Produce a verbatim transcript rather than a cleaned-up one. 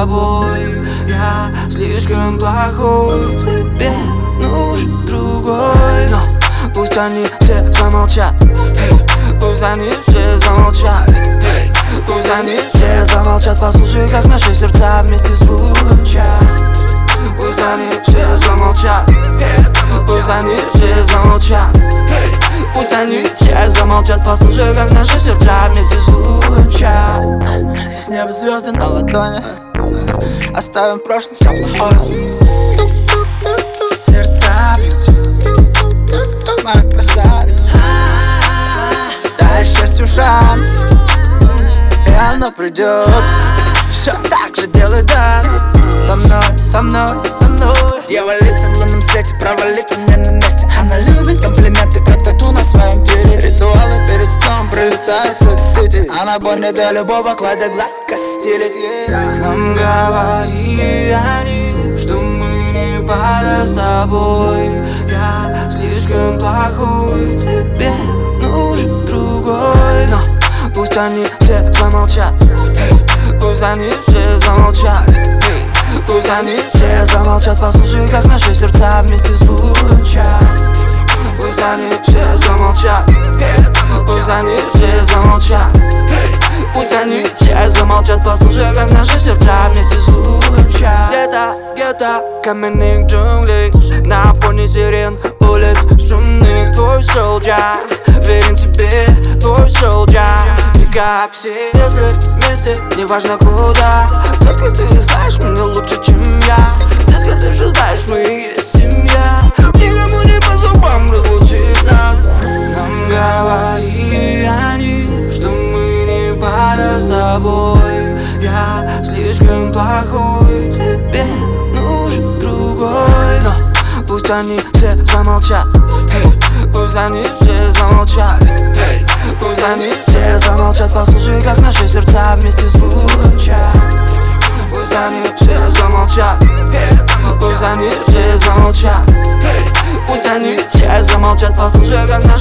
тобой. Я слишком плохой, тебе нужен другой. Но пусть они все замолчат, пусть они все замолчат, пусть они все замолчат. Послушай, как наши сердца вместе звучат. Пусть они все замолчат, пусть они все замолчат, пусть они все замолчат. Послушай, как наши сердца вместе звучат. С неба звезды на ладони, оставим в прошлом все плохое. Сердца бьются, моя красавица. Дай счастью шанс, и оно придет. Все так же делай данс. Со мной, со мной, со мной. Дьяволица в лунном свете, провалиться мне на месте. Она любит комплименты про тату на своем теле. Ритуалы перед сном пролистает соцсети. Она больно до любого кладя гладко стелит. Yeah. Нам говорили они, что мы не пара с тобой. Я слишком плохой, тебе нужен другой. Но пусть они все замолчат, пусть они все замолчат, пусть они все замолчат. Послушай, как наши сердца вместе звучат. Пусть они все замолчат, пусть они все замолчат, пусть они все замолчат. Послушай, как наши сердца вместе звучат. Где-то, где-то каменных джунглей, на фоне сирен улиц шумных, твой солдат верен тебе, твой солдат. Не как все, если вместе, неважно куда. Детка, ты знаешь меня лучше, чем я. Детка, ты же знаешь, мы есть семья. Никому не по зубам разлучить нас. Нам говорили они, что мы не пара с тобой. Я слишком плохой, тебе нужен другой. Но пусть они все замолчат, пусть они все замолчат, пусть они все замолчат. Послушай, как наши сердца вместе звучат. Пусть они все замолчат, пусть они все замолчат, пусть они все замолчат. Послушай, как